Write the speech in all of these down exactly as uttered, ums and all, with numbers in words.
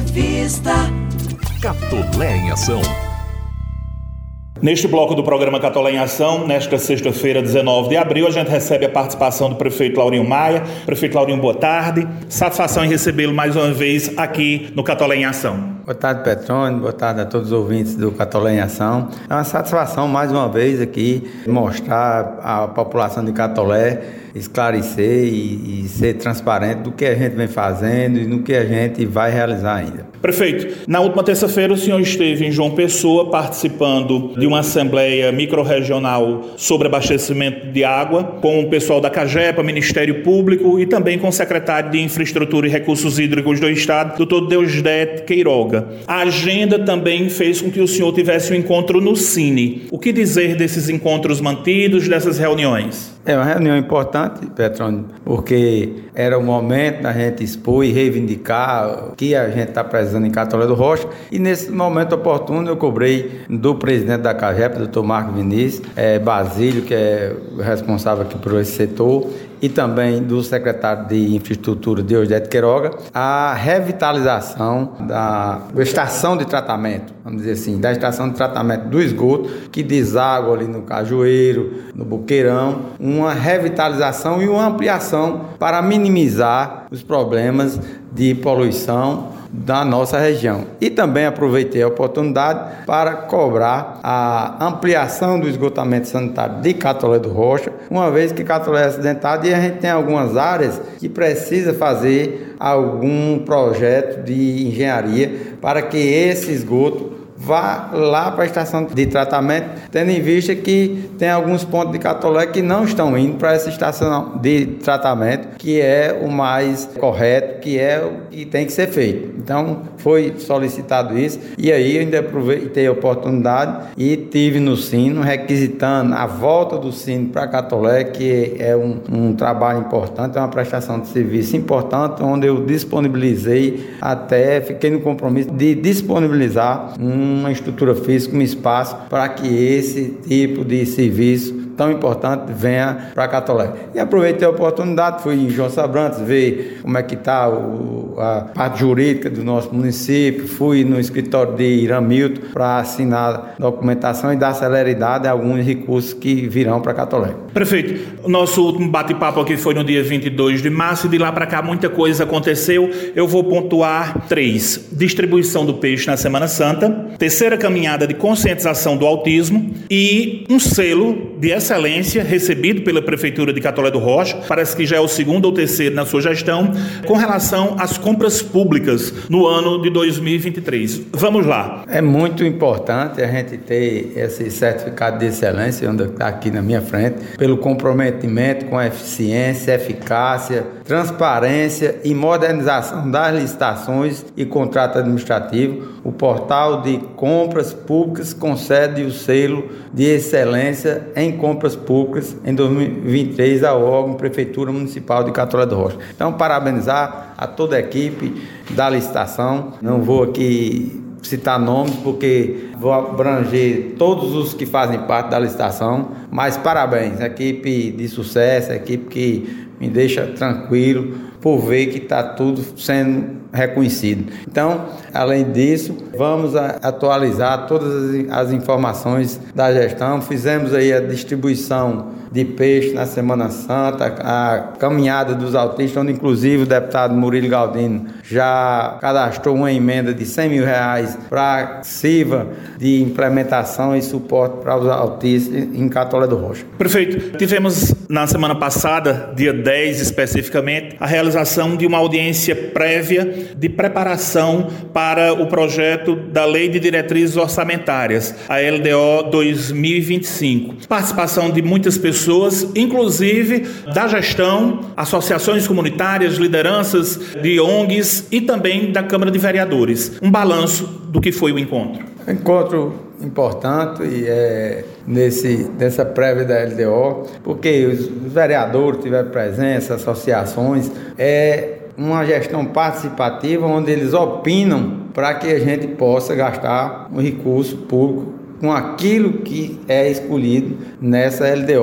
Entrevista. Catolé em Ação. Neste bloco do programa Catolé em Ação, nesta sexta-feira, dezenove de abril, a gente recebe a participação do prefeito Laurinho Maia. Prefeito Laurinho, boa tarde. Satisfação em recebê-lo mais uma vez aqui no Catolé em Ação. Boa tarde, Petrone. Boa tarde a todos os ouvintes do Catolé em Ação. É uma satisfação mais uma vez aqui mostrar à população de Catolé, esclarecer e, e ser transparente do que a gente vem fazendo e no que a gente vai realizar ainda. Prefeito, na última terça-feira o senhor esteve em João Pessoa participando de uma assembleia microrregional sobre abastecimento de água com o pessoal da CAGEPA, Ministério Público e também com o secretário de Infraestrutura e Recursos Hídricos do Estado, doutor Deusdedito Queiroga. A agenda também fez com que o senhor tivesse um encontro no Cine. O que dizer desses encontros mantidos, dessas reuniões? É uma reunião importante, Petrone, porque era o momento da gente expor e reivindicar o que a gente está precisando em Catolé do Rocha, e nesse momento oportuno eu cobrei do presidente da CAGEPA, doutor Marco Vinícius, é, Basílio, que é responsável aqui por esse setor, e também do secretário de Infraestrutura, Deusdedito Queiroga, a revitalização da estação de tratamento, vamos dizer assim, da estação de tratamento do esgoto, que deságua ali no Cajueiro, no Boqueirão, uma revitalização e uma ampliação para minimizar os problemas de poluição da nossa região. E também aproveitei a oportunidade para cobrar a ampliação do esgotamento sanitário de Catolé do Rocha, uma vez que Catolé é acidentado e a gente tem algumas áreas que precisa fazer algum projeto de engenharia para que esse esgoto vá lá para a estação de tratamento, tendo em vista que tem alguns pontos de Catolé que não estão indo para essa estação de tratamento, que é o mais correto, que é o que tem que ser feito. Então, foi solicitado isso, e aí eu ainda aproveitei a oportunidade e tive no Sino requisitando a volta do Sino para Catolé, que é um, um trabalho importante, é uma prestação de serviço importante, onde eu disponibilizei, até fiquei no compromisso de disponibilizar um uma estrutura física, um espaço para que esse tipo de serviço tão importante venha para Catolé. E aproveitei a oportunidade, fui em João Sabrantes ver como é que está a parte jurídica do nosso município, fui no escritório de Iramilton para assinar documentação e dar celeridade a alguns recursos que virão para Catolé. Prefeito, o nosso último bate-papo aqui foi no dia vinte e dois de março e de lá para cá muita coisa aconteceu. Eu vou pontuar três: distribuição do peixe na Semana Santa, terceira caminhada de conscientização do autismo e um selo de excelência recebido pela Prefeitura de Catolé do Rocha, parece que já é o segundo ou terceiro na sua gestão, com relação às compras públicas no ano de dois mil e vinte e três. Vamos lá. É muito importante a gente ter esse certificado de excelência, onde está aqui na minha frente, pelo comprometimento com a eficiência, eficácia, transparência e modernização das licitações e contrato administrativo. O portal de compras públicas concede o selo de excelência em compras públicas em dois mil e vinte e três ao órgão Prefeitura Municipal de Catolé do Rocha. Então, parabenizar a toda a equipe da licitação. Não vou aqui citar nomes porque vou abranger todos os que fazem parte da licitação, mas parabéns, a equipe de sucesso, a equipe que me deixa tranquilo por ver que está tudo sendo reconhecido. Então, além disso, vamos atualizar todas as informações da gestão. Fizemos aí a distribuição de peixe na Semana Santa, a caminhada dos autistas, onde inclusive o deputado Murilo Galdino já cadastrou uma emenda de cem mil reais para a CIVA de implementação e suporte para os autistas em Catolé do Rocha. Prefeito, tivemos na semana passada, dia dez especificamente, a realização de uma audiência prévia de preparação para o projeto da Lei de Diretrizes Orçamentárias, a L D O dois mil e vinte e cinco. Participação de muitas pessoas, inclusive da gestão, associações comunitárias, lideranças de O N Gs e também da Câmara de Vereadores. Um balanço do que foi o encontro. Encontro importante e é nesse, nessa prévia da L D O, porque os vereadores tiveram presença, associações, é uma gestão participativa onde eles opinam para que a gente possa gastar um recurso público com aquilo que é escolhido nessa L D O.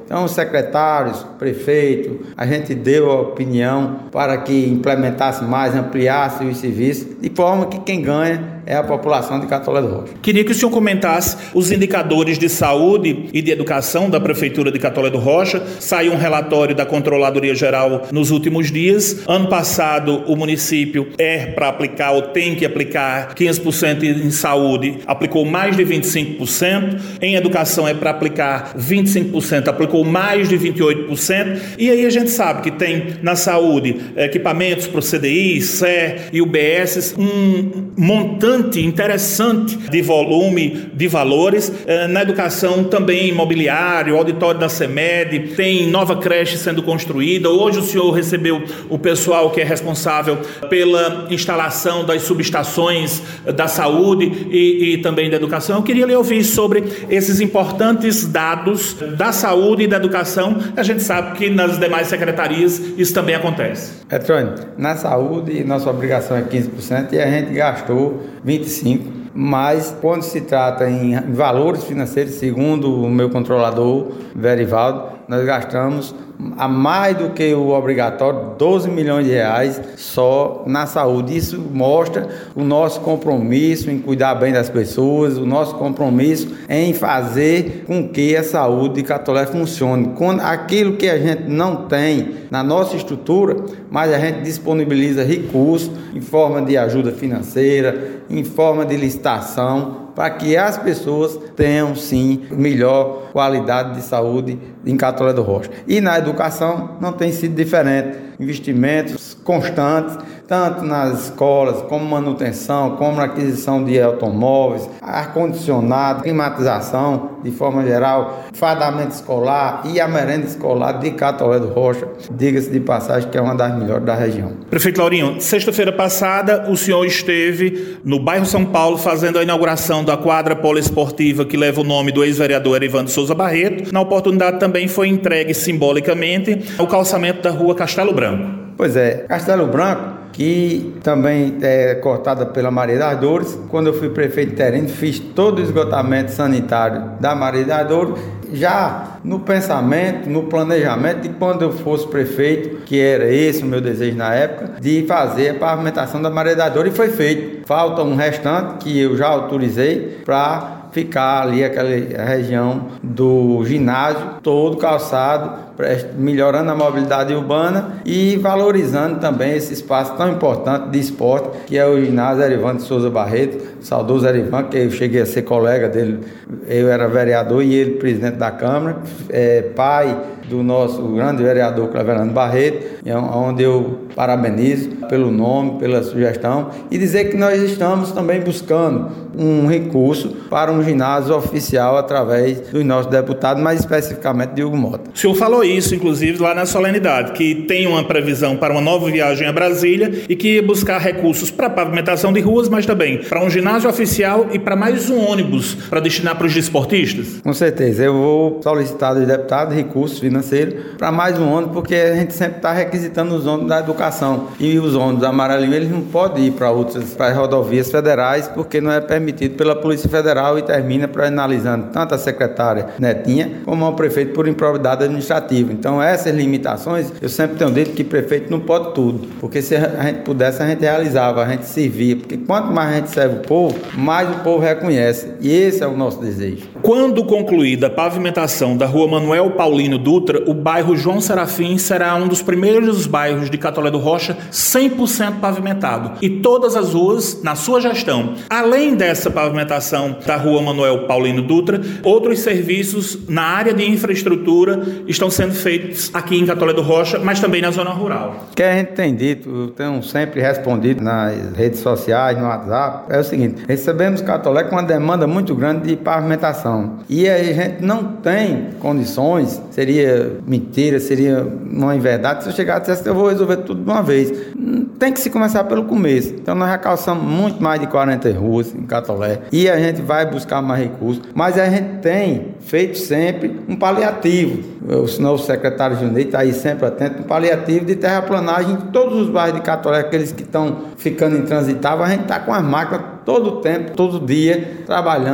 Então, os secretários, prefeito, a gente deu a opinião para que implementasse mais, ampliasse os serviços, de forma que quem ganha é a população de Catolé do Rocha. Queria que o senhor comentasse os indicadores de saúde e de educação da Prefeitura de Catolé do Rocha. Saiu um relatório da Controladoria Geral nos últimos dias. Ano passado, o município é para aplicar, ou tem que aplicar, quinze por cento em saúde, aplicou mais de vinte e cinco por cento. Em educação é para aplicar vinte e cinco por cento, aplicou mais de vinte e oito por cento. E aí a gente sabe que tem na saúde equipamentos para o C D I, C E R e U B S, um montante interessante de volume de valores. Na educação também imobiliário, auditório da CEMED, tem nova creche sendo construída. Hoje o senhor recebeu o pessoal que é responsável pela instalação das subestações da saúde e, e também da educação. Eu queria lhe ouvir sobre esses importantes dados da saúde e da educação. A gente sabe que nas demais secretarias isso também acontece. Petrônio, na saúde nossa obrigação é quinze por cento e a gente gastou vinte e cinco por cento. Mas quando se trata em valores financeiros, segundo o meu controlador, Verivaldo, nós gastamos a mais do que o obrigatório, doze milhões de reais só na saúde. Isso mostra o nosso compromisso em cuidar bem das pessoas, o nosso compromisso em fazer com que a saúde de Catolé funcione. Quando aquilo que a gente não tem na nossa estrutura, mas a gente disponibiliza recursos em forma de ajuda financeira, em forma de licitação, para que as pessoas tenham, sim, melhor qualidade de saúde em Catolé do Rocha. E na educação não tem sido diferente. Investimentos constantes, tanto nas escolas, como manutenção, como na aquisição de automóveis, ar-condicionado, climatização, de forma geral, fardamento escolar e a merenda escolar de Catolé do Rocha, diga-se de passagem que é uma das melhores da região. Prefeito Laurinho, sexta-feira passada o senhor esteve no bairro São Paulo fazendo a inauguração da quadra poliesportiva que leva o nome do ex-vereador Erivan Souza Barreto. Na oportunidade também foi entregue simbolicamente o calçamento da rua Castelo Branco. Pois é, Castelo Branco, que também é cortada pela Maria das Dores. Quando eu fui prefeito interino, fiz todo o esgotamento sanitário da Maria das Dores, já no pensamento, no planejamento de quando eu fosse prefeito, que era esse o meu desejo na época, de fazer a pavimentação da Maria das Dores, e foi feito. Falta um restante que eu já autorizei para ficar ali aquela região do ginásio todo calçado, melhorando a mobilidade urbana e valorizando também esse espaço tão importante de esporte que é o ginásio Erivan de Souza Barreto, saudoso Erivan, que eu cheguei a ser colega dele, eu era vereador e ele presidente da Câmara, é, pai do nosso grande vereador Cleverano Barreto, onde eu parabenizo pelo nome, pela sugestão, e dizer que nós estamos também buscando um recurso para um ginásio oficial através do nosso deputado, mais especificamente Diogo Mota. O senhor falou isso, inclusive, lá na solenidade, que tem uma previsão para uma nova viagem a Brasília e que ia buscar recursos para pavimentação de ruas, mas também para um ginásio oficial e para mais um ônibus para destinar para os desportistas? Com certeza, eu vou solicitar dos deputados recursos financeiros para mais um ônibus, porque a gente sempre está requisitando os ônibus da educação. E os ônibus amarelinhos, eles não podem ir para outras para rodovias federais, porque não é permitido pela Polícia Federal e termina penalizando tanto a secretária Netinha como o prefeito por improbidade administrativa. Então, essas limitações, eu sempre tenho dito que prefeito não pode tudo, porque se a gente pudesse, a gente realizava, a gente servia, porque quanto mais a gente serve o povo, mais o povo reconhece. E esse é o nosso desejo. Quando concluída a pavimentação da rua Manuel Paulino Dutra, o bairro João Serafim será um dos primeiros bairros de Catolé do Rocha cem por cento pavimentado. E todas as ruas na sua gestão. Além dessa pavimentação da rua Manuel Paulino Dutra, outros serviços na área de infraestrutura estão sendo feitos aqui em Catolé do Rocha, mas também na zona rural. O que a gente tem dito, eu tenho sempre respondido nas redes sociais, no WhatsApp, é o seguinte: recebemos Catolé com uma demanda muito grande de pavimentação. E a gente não tem condições, seria mentira, seria uma inverdade se eu chegar e dissesse que eu vou resolver tudo de uma vez. Tem que se começar pelo começo. Então nós já calçamos muito mais de quarenta ruas em Catolé e a gente vai buscar mais recursos, mas a gente tem feito sempre um paliativo. O novo secretário Junei está aí sempre atento, um paliativo de terraplanagem em todos os bairros de Catolé, aqueles que estão ficando intransitáveis. A gente está com as máquinas todo o tempo, todo dia, trabalhando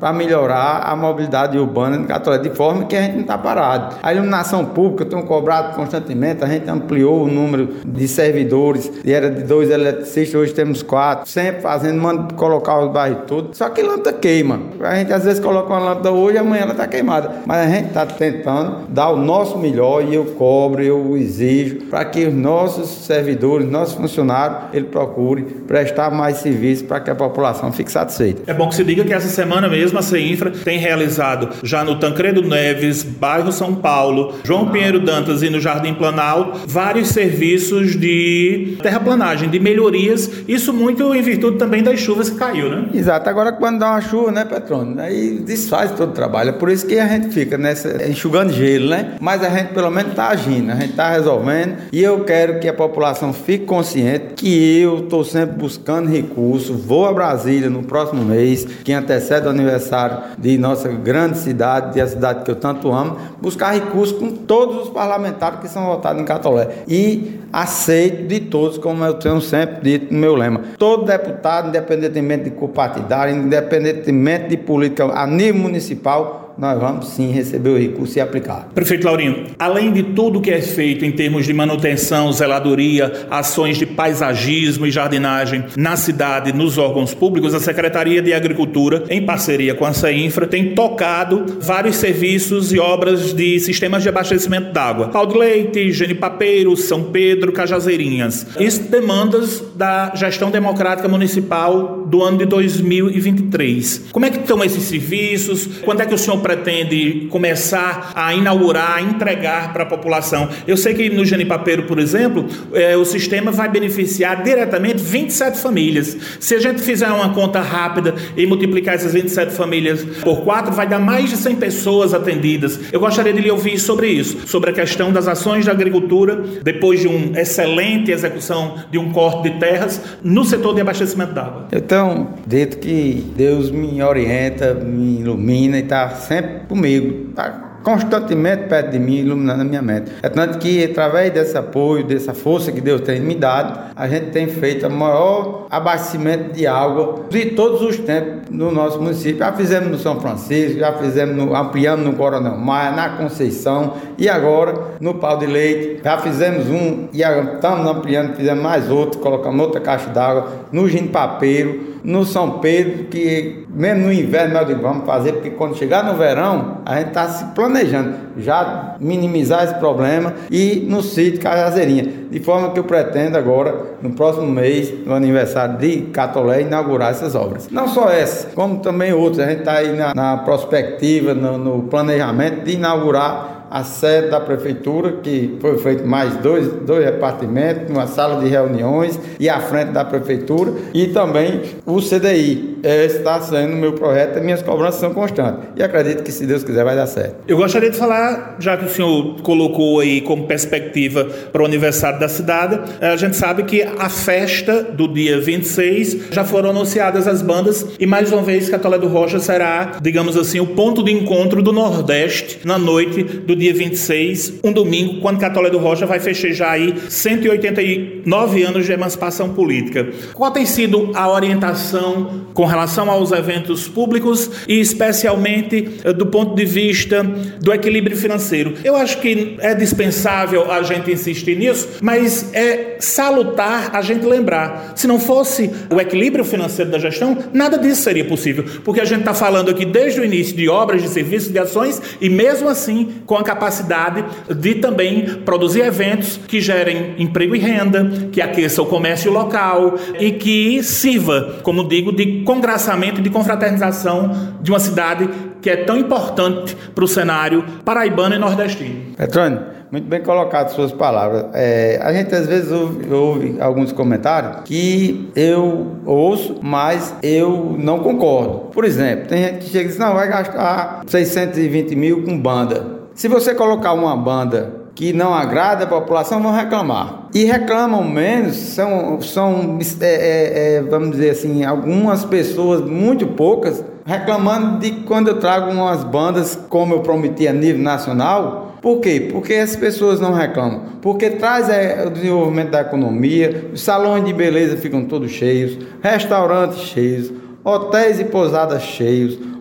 para melhorar a mobilidade urbana em Catolé, de forma que a gente não está parado. A iluminação pública, tem cobrado constantemente, a gente ampliou o número de servidores, e era de dois eletricistas, hoje temos quatro, sempre fazendo, manda colocar os bairros todos, só que lâmpada queima. A gente às vezes coloca uma lâmpada hoje e amanhã ela está queimada, mas a gente está tentando dar o nosso melhor e eu cobro, eu exijo, para que os nossos servidores, nossos funcionários, ele procure prestar mais serviço para que a população fique satisfeita. É bom que se diga que essa semana mesmo a CEINFRA tem realizado já no Tancredo Neves, bairro São Paulo, João Pinheiro Dantas e no Jardim Planalto, vários serviços de terraplanagem, de melhorias, isso muito em virtude também das chuvas que caiu, né? Exato, agora quando dá uma chuva, né, Petrônio, aí desfaz todo o trabalho, é por isso que a gente fica nessa, enxugando gelo, né? Mas a gente pelo menos está agindo, a gente está resolvendo, e eu quero que a população fique consciente que eu estou sempre buscando recursos, vou a Brasília no próximo mês, que antecede o aniversário de nossa grande cidade, de a cidade que eu tanto amo, buscar recursos com todos os parlamentares que são votados em Catolé. E aceito de todos, como eu tenho sempre dito no meu lema. Todo deputado, independentemente de cor partidária, independentemente de política a nível municipal, nós vamos sim receber o recurso e aplicar. Prefeito Laurino, além de tudo que é feito em termos de manutenção, zeladoria, ações de paisagismo e jardinagem na cidade, nos órgãos públicos, a Secretaria de Agricultura, em parceria com a CEINFRA, tem tocado vários serviços e obras de sistemas de abastecimento d'água. Pau de Leite, Genipapeiro, São Pedro, Cajazeirinhas. Isso demandas da gestão democrática municipal do ano de dois mil e vinte e três. Como é que estão esses serviços? Quando é que o senhor pretende começar a inaugurar, a entregar para a população? Eu sei que no Genipapeiro, por exemplo, é, o sistema vai beneficiar diretamente vinte e sete famílias. Se a gente fizer uma conta rápida e multiplicar essas vinte e sete famílias por quatro, vai dar mais de cem pessoas atendidas. Eu gostaria de lhe ouvir sobre isso, sobre a questão das ações da agricultura, depois de uma excelente execução de um corte de terras no setor de abastecimento d'água. Então, dito que Deus me orienta, me ilumina e está sempre comigo, está constantemente perto de mim, iluminando a minha mente. É tanto que, através desse apoio, dessa força que Deus tem me dado, a gente tem feito o maior abastecimento de água de todos os tempos no nosso município. Já fizemos no São Francisco, já fizemos no, ampliamos no Coronel Maia, na Conceição e agora no Pau de Leite. Já fizemos um e estamos ampliando, fizemos mais outro, colocamos outra caixa d'água no Genipapeiro, no São Pedro, que mesmo no inverno nós vamos fazer, porque quando chegar no verão, a gente está se planejando já minimizar esse problema, e no sítio Cajazeirinha, de forma que eu pretendo agora, no próximo mês, no aniversário de Catolé, inaugurar essas obras. Não só essa, como também outras. A gente está aí na, na perspectiva, no, no planejamento de inaugurar a sede da prefeitura, que foi feito mais dois, dois repartimentos, uma sala de reuniões e a frente da prefeitura, e também o C D I. Esse está sendo o meu projeto, e minhas cobranças são constantes. E acredito que, se Deus quiser, vai dar certo. Eu gostaria de falar, já que o senhor colocou aí como perspectiva para o aniversário da cidade, a gente sabe que a festa do dia vinte e seis já foram anunciadas as bandas, e mais uma vez Catolé do Rocha será, digamos assim, o ponto de encontro do Nordeste na noite do dia vinte e seis, um domingo, quando Catolé do Rocha vai festejar aí cento e oitenta e nove anos de emancipação política. Qual tem sido a orientação com relação aos eventos públicos e especialmente do ponto de vista do equilíbrio financeiro? Eu acho que é dispensável a gente insistir nisso, mas é salutar a gente lembrar. Se não fosse o equilíbrio financeiro da gestão, nada disso seria possível, porque a gente está falando aqui desde o início de obras, de serviços, de ações, e mesmo assim com a capacidade de também produzir eventos que gerem emprego e renda, que aqueça o comércio local e que sirva, como digo, de congraçamento e de confraternização de uma cidade que é tão importante para o cenário paraibano e nordestino. Petrônio, muito bem colocado suas palavras. É, a gente às vezes ouve, ouve alguns comentários que eu ouço, mas eu não concordo. Por exemplo, tem gente que chega e diz, não, vai gastar seiscentos e vinte mil com banda. Se você colocar uma banda que não agrada a população, vão reclamar. E reclamam menos, são, são é, é, é, vamos dizer assim, algumas pessoas, muito poucas, reclamando de quando eu trago umas bandas, como eu prometi a nível nacional. Por quê? Porque as pessoas não reclamam. Porque traz é, o desenvolvimento da economia, os salões de beleza ficam todos cheios, restaurantes cheios, hotéis e pousadas cheios,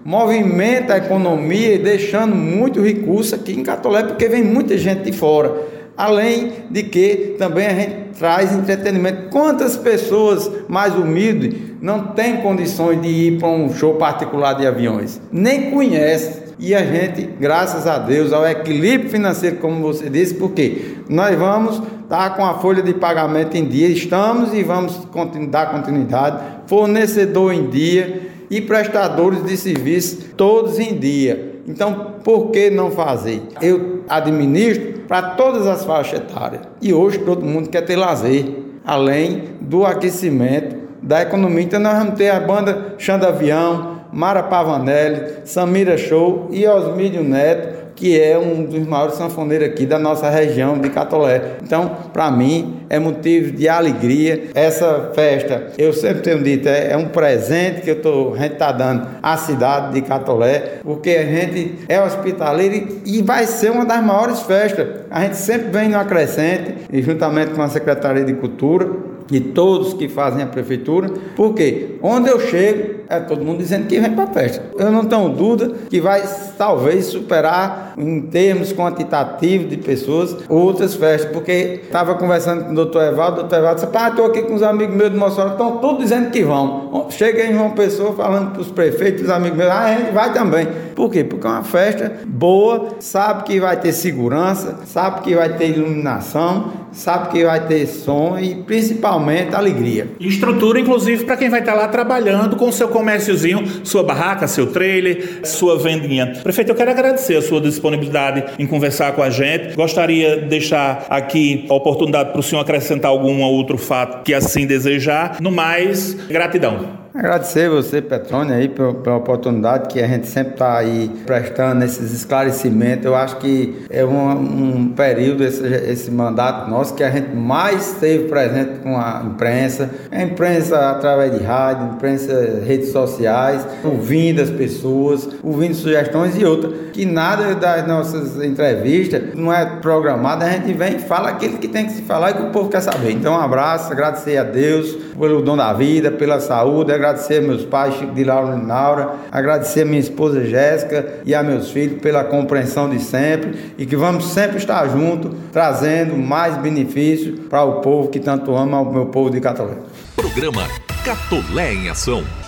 movimenta a economia e deixando muito recurso aqui em Catolé, porque vem muita gente de fora. Além de que também a gente traz entretenimento. Quantas pessoas mais humildes não têm condições de ir para um show particular de aviões? Nem conhece. E a gente, graças a Deus, ao equilíbrio financeiro, como você disse, porque nós vamos estar com a folha de pagamento em dia, estamos e vamos dar continuidade, fornecedor em dia e prestadores de serviço todos em dia. Então, por que não fazer? Eu administro para todas as faixas etárias. E hoje todo mundo quer ter lazer, além do aquecimento da economia. Então, nós vamos ter a banda Xanda Avião, Mara Pavanelli, Samira Show e Osmílio Neto, que é um dos maiores sanfoneiros aqui da nossa região de Catolé. Então, para mim, é motivo de alegria. Essa festa, eu sempre tenho dito, é, é um presente que eu tô, a gente está dando à cidade de Catolé, porque a gente é hospitaleiro e vai ser uma das maiores festas. A gente sempre vem no acrescente, e juntamente com a Secretaria de Cultura, e todos que fazem a prefeitura, porque onde eu chego, é todo mundo dizendo que vem para a festa. Eu não tenho dúvida que vai talvez superar em termos quantitativos de pessoas outras festas, porque estava conversando com o doutor Evaldo, o doutor Evaldo disse, pá, estou aqui com os amigos meus de Mossoró, estão todos dizendo que vão. Chega em João Pessoa falando para os prefeitos, os amigos meus, ah, a gente vai também. Por quê? Porque é uma festa boa, sabe que vai ter segurança, sabe que vai ter iluminação, sabe que vai ter som e principalmente alegria. Estrutura, inclusive, para quem vai estar lá trabalhando com o seu comérciozinho, sua barraca, seu trailer, sua vendinha. Prefeito, eu quero agradecer a sua disponibilidade em conversar com a gente. Gostaria de deixar aqui a oportunidade para o senhor acrescentar algum outro fato que assim desejar. No mais, gratidão. Agradecer você, Petrônio, aí pela, pela oportunidade que a gente sempre está aí prestando esses esclarecimentos. Eu acho que é um, um período, esse, esse mandato nosso, que a gente mais esteve presente com a imprensa, a imprensa através de rádio, imprensa, redes sociais, ouvindo as pessoas, ouvindo sugestões e outras, que nada das nossas entrevistas não é programado, a gente vem e fala aquilo que tem que se falar e que o povo quer saber. Então, um abraço, agradecer a Deus pelo dom da vida, pela saúde, agradecer a meus pais, Chico de Laura e Naura, agradecer a minha esposa Jéssica e a meus filhos pela compreensão de sempre e que vamos sempre estar juntos, trazendo mais benefícios para o povo que tanto ama, o meu povo de Catolé. Programa Catolé em Ação.